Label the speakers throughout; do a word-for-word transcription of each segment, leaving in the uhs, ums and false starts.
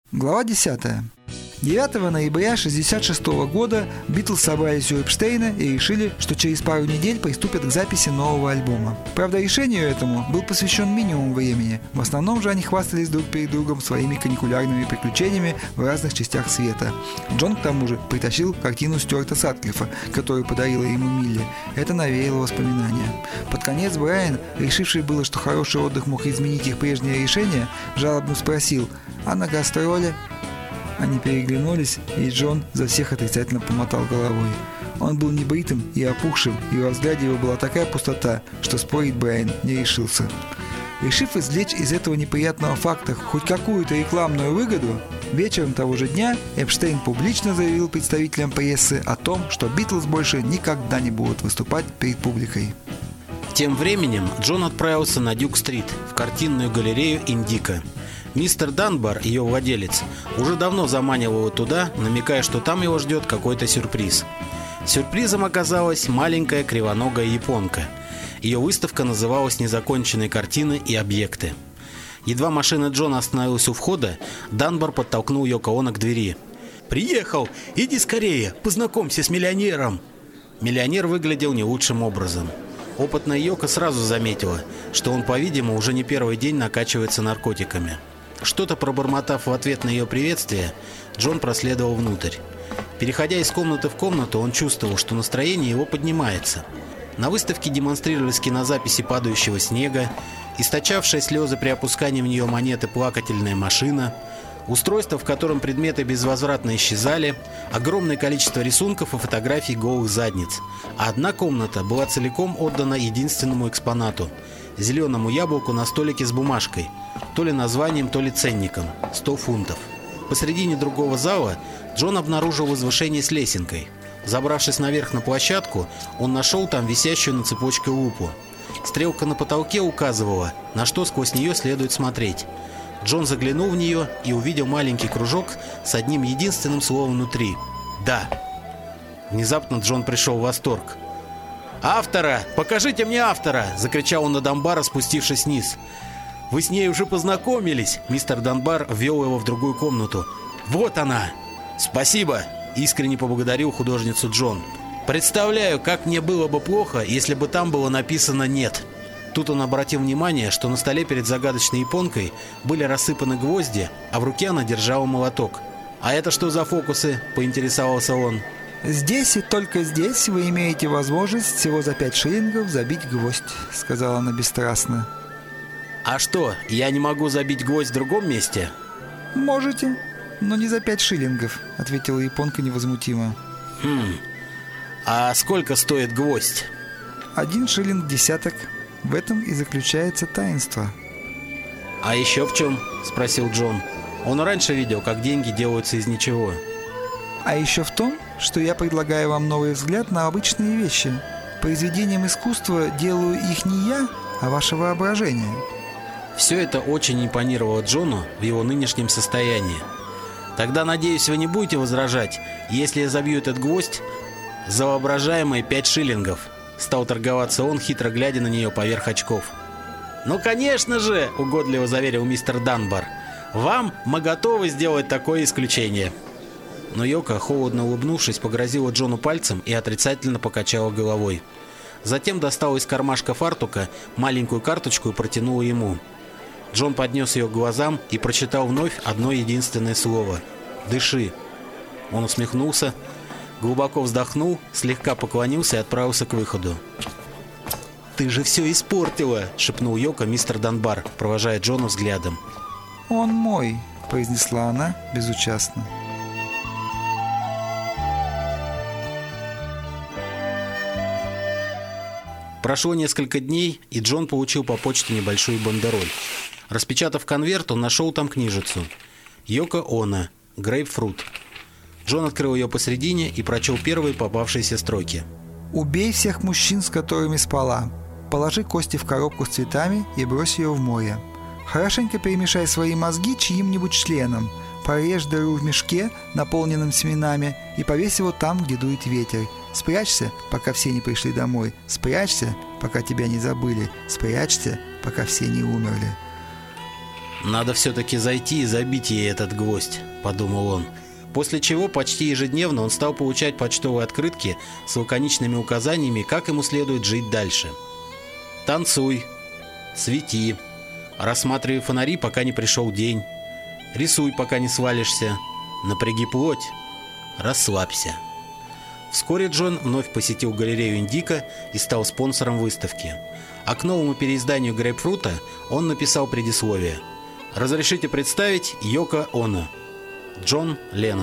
Speaker 1: Глава десятая. девятого ноября тысяча девятьсот шестьдесят шестого года Битлз собрались у Эпштейна и решили, что через пару недель приступят к записи нового альбома. Правда, решению этому был посвящен минимум времени. В основном же они хвастались друг перед другом своими каникулярными приключениями в разных частях света. Джон, к тому же, притащил картину Стюарта Сатклиффа, которую подарила ему Милли. Это навеяло воспоминания. Под конец Брайан, решивший было, что хороший отдых мог изменить их прежнее решение, жалобно спросил: «А на гастроли?» Они переглянулись, и Джон за всех отрицательно помотал головой. Он был небритым и опухшим, и во взгляде его была такая пустота, что спорить Брайан не решился. Решив извлечь из этого неприятного факта хоть какую-то рекламную выгоду, вечером того же дня Эпштейн публично заявил представителям прессы о том, что Битлз больше никогда не будут выступать перед публикой.
Speaker 2: Тем временем Джон отправился на Дюк-стрит, в картинную галерею «Индика». Мистер Данбар, ее владелец, уже давно заманивал его туда, намекая, что там его ждет какой-то сюрприз. Сюрпризом оказалась маленькая кривоногая японка. Ее выставка называлась «Незаконченные картины и объекты». Едва машина Джона остановилась у входа, Данбар подтолкнул Йоко Оно к двери. «Приехал! Иди скорее! Познакомься с миллионером!» Миллионер выглядел не лучшим образом. Опытная Йоко сразу заметила, что он, по-видимому, уже не первый день накачивается наркотиками. Что-то пробормотав в ответ на ее приветствие, Джон проследовал внутрь. Переходя из комнаты в комнату, он чувствовал, что настроение его поднимается. На выставке демонстрировались кинозаписи падающего снега, источавшая слезы при опускании в нее монеты плакательная машина, устройство, в котором предметы безвозвратно исчезали, огромное количество рисунков и фотографий голых задниц. А одна комната была целиком отдана единственному экспонату – зеленому яблоку на столике с бумажкой, то ли названием, то ли ценником – сто фунтов. Посредине другого зала Джон обнаружил возвышение с лесенкой. Забравшись наверх на площадку, он нашел там висящую на цепочке лупу. Стрелка на потолке указывала, на что сквозь нее следует смотреть. Джон заглянул в нее и увидел маленький кружок с одним единственным словом внутри – «Да». Внезапно Джон пришел в восторг. «Автора! Покажите мне автора!» – закричал он на Данбара, спустившись вниз. «Вы с ней уже познакомились?» Мистер Данбар ввел его в другую комнату. «Вот она!» «Спасибо!» – искренне поблагодарил художницу Джон. «Представляю, как мне было бы плохо, если бы там было написано «нет». Тут он обратил внимание, что на столе перед загадочной японкой были рассыпаны гвозди, а в руке она держала молоток. «А это что за фокусы?» – поинтересовался он.
Speaker 1: «Здесь и только здесь вы имеете возможность всего за пять шиллингов забить гвоздь», — сказала она бесстрастно.
Speaker 2: «А что, я не могу забить гвоздь в другом месте?»
Speaker 1: «Можете, но не за пять шиллингов», — ответила японка невозмутимо.
Speaker 2: «Хм, а сколько стоит гвоздь?»
Speaker 1: «Один шиллинг десяток. В этом и заключается таинство».
Speaker 2: «А еще в чем?» – спросил Джон. Он раньше видел, как деньги делаются из ничего.
Speaker 1: «А еще в том, что я предлагаю вам новый взгляд на обычные вещи. Произведением искусства делаю их не я, а ваше воображение».
Speaker 2: Все это очень импонировало Джону в его нынешнем состоянии. «Тогда, надеюсь, вы не будете возражать, если я забью этот гвоздь за воображаемые пять шиллингов?» Стал торговаться он, хитро глядя на нее поверх очков. «Ну, конечно же!» – угодливо заверил мистер Данбар. «Вам мы готовы сделать такое исключение». Но Йоко, холодно улыбнувшись, погрозила Джону пальцем и отрицательно покачала головой. Затем достала из кармашка фартука маленькую карточку и протянула ему. Джон поднес ее к глазам и прочитал вновь одно единственное слово – «Дыши». Он усмехнулся, глубоко вздохнул, слегка поклонился и отправился к выходу. «Ты же все испортила!» – шепнул Йоко мистер Данбар, провожая Джона взглядом.
Speaker 1: «Он мой», – произнесла она безучастно.
Speaker 2: Прошло несколько дней, и Джон получил по почте небольшую бандероль. Распечатав конверт, он нашел там книжицу «Йоко Оно. Грейпфрут». Джон открыл ее посредине и прочел первые попавшиеся строки.
Speaker 1: «Убей всех мужчин, с которыми спала. Положи кости в коробку с цветами и брось ее в море. Хорошенько перемешай свои мозги чьим-нибудь членом. Порежь дыру в мешке, наполненном семенами, и повесь его там, где дует ветер. Спрячься, пока все не пришли домой. Спрячься, пока тебя не забыли. Спрячься, пока все не умерли».
Speaker 2: «Надо все-таки зайти и забить ей этот гвоздь», — подумал он. После чего почти ежедневно он стал получать почтовые открытки с лаконичными указаниями, как ему следует жить дальше. «Танцуй», «Свети», «Рассматривай фонари, пока не пришел день», «Рисуй, пока не свалишься», «Напряги плоть», «Расслабься». Вскоре Джон вновь посетил галерею Индика и стал спонсором выставки. А к новому переизданию «Грейпфрута» он написал предисловие. «Разрешите представить Йоко Оно. Джон Леннон».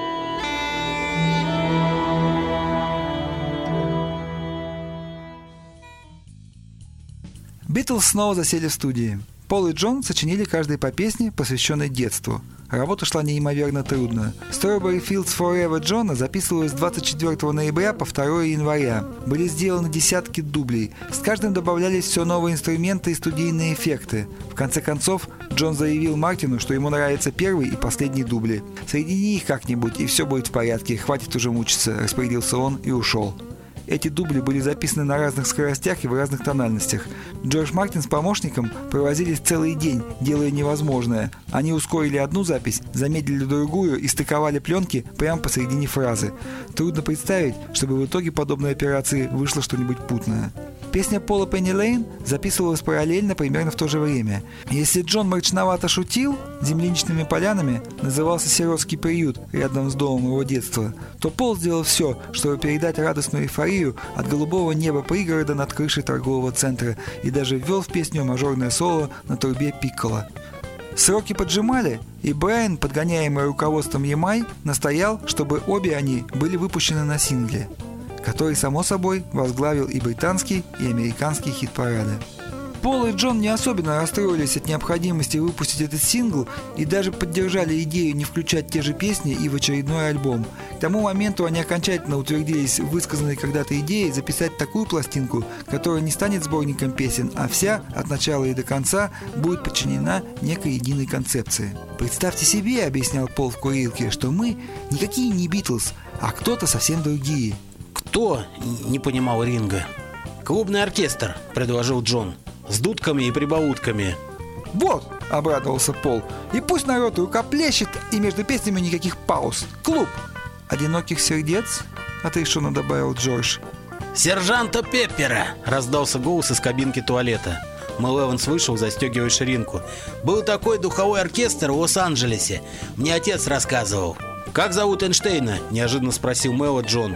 Speaker 1: Битлз снова засели в студии. Пол и Джон сочинили каждый по песне, посвященной детству. Работа шла неимоверно трудно. Strawberry Fields Forever Джона записывалась с двадцать четвёртого ноября по второго января. Были сделаны десятки дублей. С каждым добавлялись все новые инструменты и студийные эффекты. В конце концов, Джон заявил Мартину, что ему нравятся первый и последний дубли. «Соедини их как-нибудь, и все будет в порядке. Хватит уже мучиться», — распорядился он и ушел. Эти дубли были записаны на разных скоростях и в разных тональностях. Джордж Мартин с помощником провозились целый день, делая невозможное. Они ускорили одну запись, замедлили другую и стыковали пленки прямо посередине фразы. Трудно представить, чтобы в итоге подобной операции вышло что-нибудь путное. Песня Пола Пенни Лейн записывалась параллельно примерно в то же время. Если Джон мрачновато шутил, земляничными полянами назывался сиротский приют рядом с домом его детства, то Пол сделал все, чтобы передать радостную эйфорию от голубого неба пригорода над крышей торгового центра и даже ввел в песню мажорное соло на трубе пикколо. Сроки поджимали, и Брайан, подгоняемый руководством Ямай, настоял, чтобы обе они были выпущены на сингле, который, само собой, возглавил и британский, и американский хит-парады. Пол и Джон не особенно расстроились от необходимости выпустить этот сингл и даже поддержали идею не включать те же песни и в очередной альбом. К тому моменту они окончательно утвердились в высказанной когда-то идее записать такую пластинку, которая не станет сборником песен, а вся, от начала и до конца, будет подчинена некой единой концепции. «Представьте себе, — объяснял Пол в курилке, — что мы никакие не Битлз, а кто-то совсем другие».
Speaker 2: «Кто?» — не понимал Ринго. «Клубный оркестр», — предложил Джон. «С дудками и прибаутками».
Speaker 1: «Вот!» — обрадовался Пол. «И пусть народ рукоплещет, и между песнями никаких пауз. Клуб!» «Одиноких сердец?» — отрешенно добавил Джордж.
Speaker 2: «Сержанта Пеппера!» — раздался голос из кабинки туалета. Мэл Эванс вышел, застегивая ширинку. «Был такой духовой оркестр в Лос-Анджелесе. Мне отец рассказывал». «Как зовут Эйнштейна?» — неожиданно спросил Мэла Джон.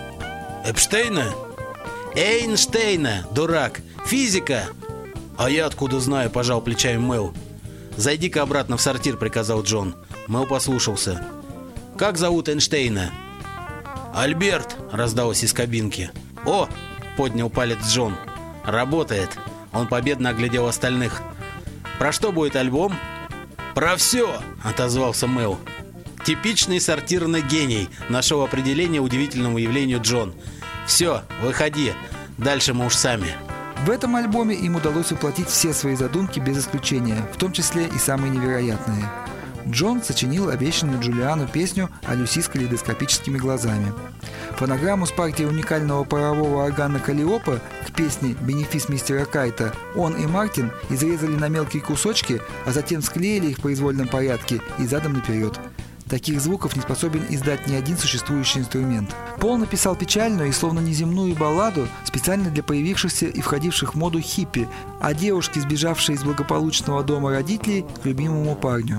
Speaker 2: «Эпштейна?» «Эйнштейна, дурак! Физика!» «А я откуда знаю?» – пожал плечами Мэл. «Зайди-ка обратно в сортир», – приказал Джон. Мэл послушался. «Как зовут Эйнштейна?» «Альберт», – раздалось из кабинки. «О!» – поднял палец Джон. «Работает!» Он победно оглядел остальных. «Про что будет альбом?» «Про все!» – отозвался Мэл. «Типичный сортирный гений», – нашел определение удивительному явлению Джон. «Все, выходи. Дальше мы уж сами».
Speaker 1: В этом альбоме им удалось воплотить все свои задумки без исключения, в том числе и самые невероятные. Джон сочинил обещанную Джулиану песню о Люси с калейдоскопическими глазами. Фонограмму с партией уникального парового органа Каллиопа к песне «Бенефис мистера Кайта» он и Мартин изрезали на мелкие кусочки, а затем склеили их в произвольном порядке и задом наперед. Таких звуков не способен издать ни один существующий инструмент. Пол написал печальную и словно неземную балладу специально для появившихся и входивших в моду хиппи о девушке, сбежавшей из благополучного дома родителей к любимому парню.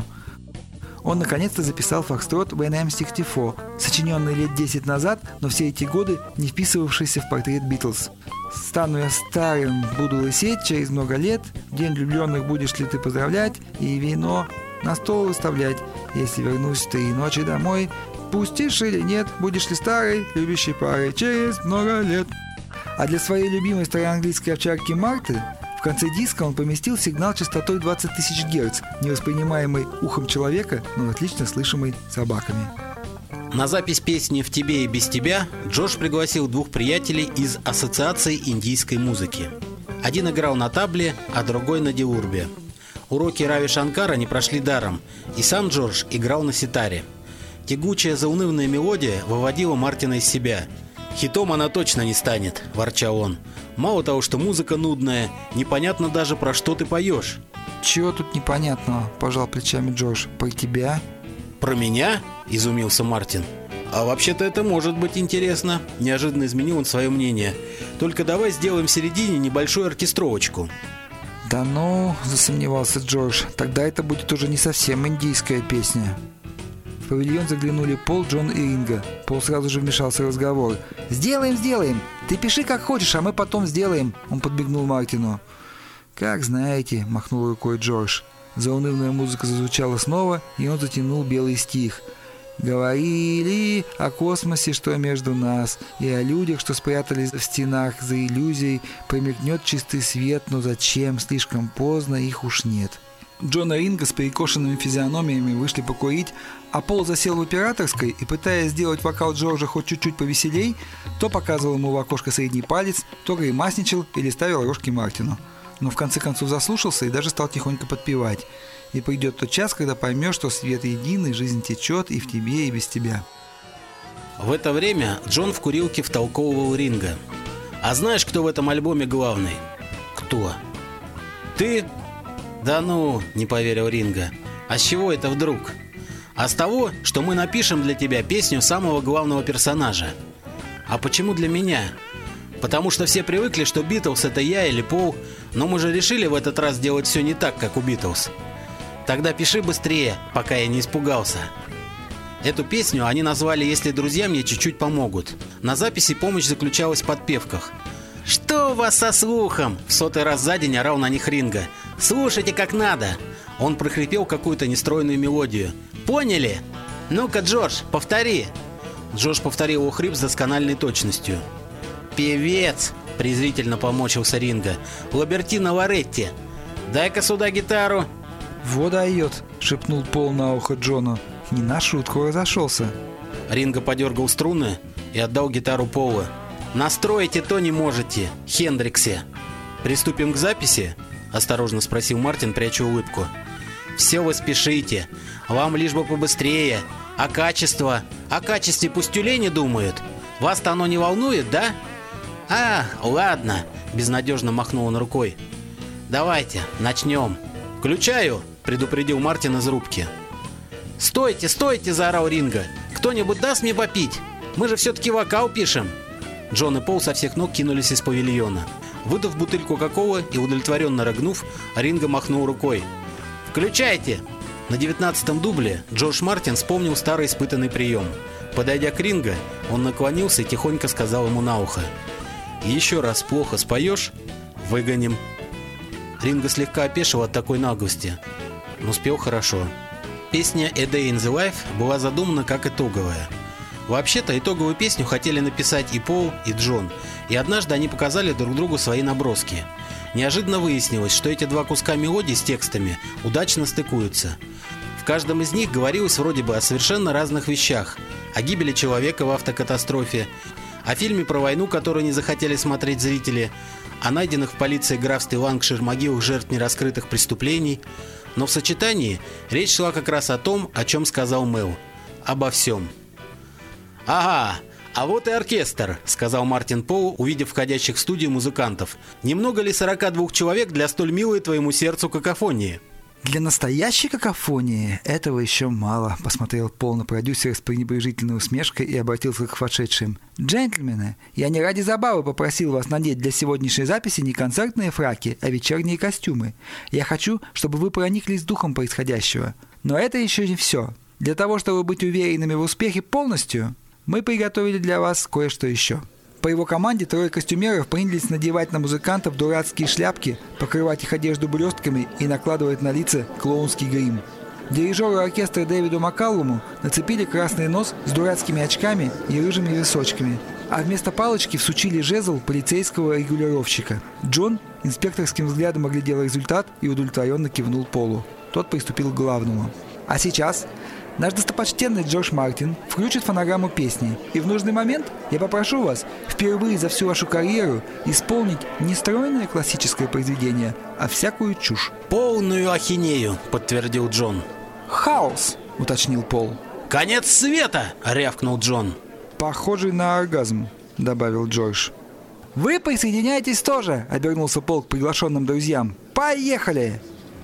Speaker 1: Он наконец-то записал фокстрот «When I'm шестьдесят четыре», сочиненный лет десять назад, но все эти годы не вписывавшийся в портрет Битлз. «Стану я старым, буду лысеть через много лет, в день влюбленных будешь ли ты поздравлять, и вино на стол выставлять, если вернусь в три ночи домой, пустишь или нет, будешь ли старой, любящей парой через много лет». А для своей любимой староанглийской овчарки Марты в конце диска он поместил сигнал частотой двадцать тысяч герц, невоспринимаемый ухом человека, но отлично слышимый собаками.
Speaker 2: На запись песни «В тебе и без тебя» Джордж пригласил двух приятелей из Ассоциации индийской музыки. Один играл на табле, а другой на диурбе. Уроки Рави Шанкара не прошли даром, и сам Джордж играл на ситаре. Тягучая заунывная мелодия выводила Мартина из себя. «Хитом она точно не станет», – ворчал он. «Мало того, что музыка нудная, непонятно даже, про что ты поешь».
Speaker 1: «Чего тут непонятного?» – пожал плечами Джордж. «Про тебя?»
Speaker 2: «Про меня?» – изумился Мартин. «А вообще-то это может быть интересно». Неожиданно изменил он свое мнение. «Только давай сделаем в середине небольшую оркестровочку».
Speaker 1: «Да ну», – засомневался Джордж, – «тогда это будет уже не совсем индийская песня». В павильон заглянули Пол, Джон и Ринго. Пол сразу же вмешался в разговор. «Сделаем, сделаем! Ты пиши как хочешь, а мы потом сделаем!» Он подбегнул Мартину. «Как знаете», – махнул рукой Джордж. Заунывная музыка зазвучала снова, и он затянул белый стих. «Говорили о космосе, что между нас, и о людях, что спрятались в стенах за иллюзией. Промелькнет чистый свет, но зачем? Слишком поздно, их уж нет». Джон и Ринго с перекошенными физиономиями вышли покурить, а Пол засел в операторской и, пытаясь сделать вокал Джорджа хоть чуть-чуть повеселей, то показывал ему в окошко средний палец, то гримасничал или ставил рожки Мартину. Но в конце концов заслушался и даже стал тихонько подпевать. «И придет тот час, когда поймешь, что свет единый, жизнь течет и в тебе, и без тебя».
Speaker 2: В это время Джон в курилке втолковывал Ринго. «А знаешь, кто в этом альбоме главный?» «Кто?» «Ты?» «Да ну», — не поверил Ринго. «А с чего это вдруг?» «А с того, что мы напишем для тебя песню самого главного персонажа». «А почему для меня?» «Потому что все привыкли, что Битлз — это я или Пол, но мы же решили в этот раз сделать все не так, как у Битлз». «Тогда пиши быстрее, пока я не испугался». Эту песню они назвали «Если друзья мне чуть-чуть помогут». На записи помощь заключалась в подпевках. «Что у вас со слухом?» — в сотый раз за день орал на них Ринго. «Слушайте как надо!» Он прохрипел какую-то нестройную мелодию. «Поняли? Ну-ка, Джордж, повтори!» Джордж повторил его хрип с доскональной точностью. «Певец!» — презрительно помочился Ринго. «Лабертино Лоретти! Дай-ка сюда гитару!»
Speaker 1: «Вот дает!» — шепнул Пол на ухо Джону. Не на шутку разошелся.
Speaker 2: Ринго подергал струны и отдал гитару Полу. «Настроить и то не можете, Хендриксе!» «Приступим к записи?» — осторожно спросил Мартин, пряча улыбку. «Все вы спешите. Вам лишь бы побыстрее. А качество? О качестве пусть тюлени думают. Вас-то оно не волнует, да?» «А, ладно», — безнадежно махнул он рукой. «Давайте, начнем». «Включаю», — предупредил Мартин из рубки. «Стойте, стойте!» — заорал Ринго. «Кто-нибудь даст мне попить? Мы же все-таки вокал пишем». Джон и Пол со всех ног кинулись из павильона. Выдав бутыль кока-колы и удовлетворенно рыгнув, Ринго махнул рукой. «Включайте!» На девятнадцатом дубле Джордж Мартин вспомнил старый испытанный прием. Подойдя к Ринго, он наклонился и тихонько сказал ему на ухо: «Еще раз плохо споешь — выгоним». Ринго слегка опешил от такой наглости, но спел хорошо. Песня «A Day in the Life» была задумана как итоговая. Вообще-то итоговую песню хотели написать и Пол, и Джон, и однажды они показали друг другу свои наброски. Неожиданно выяснилось, что эти два куска мелодий с текстами удачно стыкуются. В каждом из них говорилось вроде бы о совершенно разных вещах: о гибели человека в автокатастрофе, о фильме про войну, который не захотели смотреть зрители, о найденных в полиции графстве Ланкшир могилах жертв нераскрытых преступлений. Но в сочетании речь шла как раз о том, о чем сказал Мэл. Обо всем. «Ага, а вот и оркестр», — сказал Мартин Полу, увидев входящих в студию музыкантов. «Немного ли сорока двух человек для столь милой твоему сердцу какофонии?»
Speaker 1: «Для настоящей какофонии этого еще мало», — посмотрел Пол на продюсера с пренебрежительной усмешкой и обратился к вошедшим. «Джентльмены, я не ради забавы попросил вас надеть для сегодняшней записи не концертные фраки, а вечерние костюмы. Я хочу, чтобы вы прониклись духом происходящего. Но это еще не все. Для того, чтобы быть уверенными в успехе полностью, мы приготовили для вас кое-что еще». По его команде трое костюмеров принялись надевать на музыкантов дурацкие шляпки, покрывать их одежду блестками и накладывать на лица клоунский грим. Дирижеру оркестра Дэвиду Маккаллуму нацепили красный нос с дурацкими очками и рыжими височками, а вместо палочки всучили жезл полицейского регулировщика. Джон инспекторским взглядом оглядел результат и удовлетворенно кивнул Полу. Тот приступил к главному. «А сейчас наш достопочтенный Джордж Мартин включит фонограмму песни, и в нужный момент я попрошу вас впервые за всю вашу карьеру исполнить не стройное классическое произведение, а всякую чушь».
Speaker 2: «Полную ахинею», — подтвердил Джон.
Speaker 1: «Хаос», — уточнил Пол.
Speaker 2: «Конец света!» — рявкнул Джон.
Speaker 1: «Похожий на оргазм», — добавил Джордж. «Вы присоединяетесь тоже», — обернулся Пол к приглашенным друзьям. «Поехали!»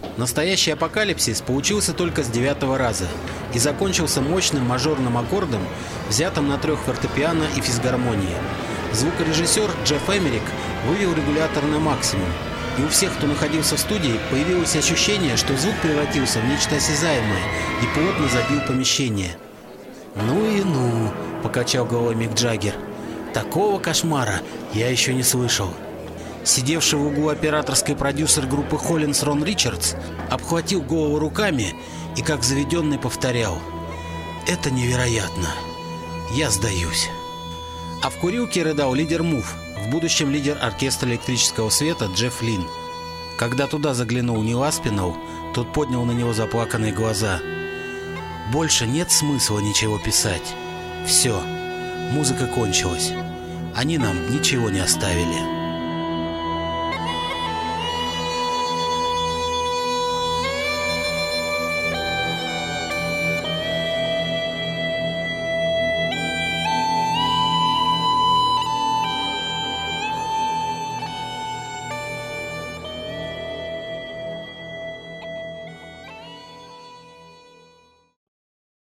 Speaker 2: Настоящий апокалипсис получился только с девятого раза и закончился мощным мажорным аккордом, взятым на трех фортепиано и физгармонии. Звукорежиссер Джефф Эмерик вывел регулятор на максимум, и у всех, кто находился в студии, появилось ощущение, что звук превратился в нечто осязаемое и плотно забил помещение. «Ну и ну», — покачал головой Мик Джаггер, — «такого кошмара я еще не слышал». Сидевший в углу операторской продюсер группы Холлинс Рон Ричардс обхватил голову руками и, как заведенный, повторял: «Это невероятно. Я сдаюсь». А в курилке рыдал лидер Мув, в будущем лидер оркестра электрического света Джефф Лин. Когда туда заглянул Нил Аспиналл, тот поднял на него заплаканные глаза. «Больше нет смысла ничего писать. Все, музыка кончилась. Они нам ничего не оставили».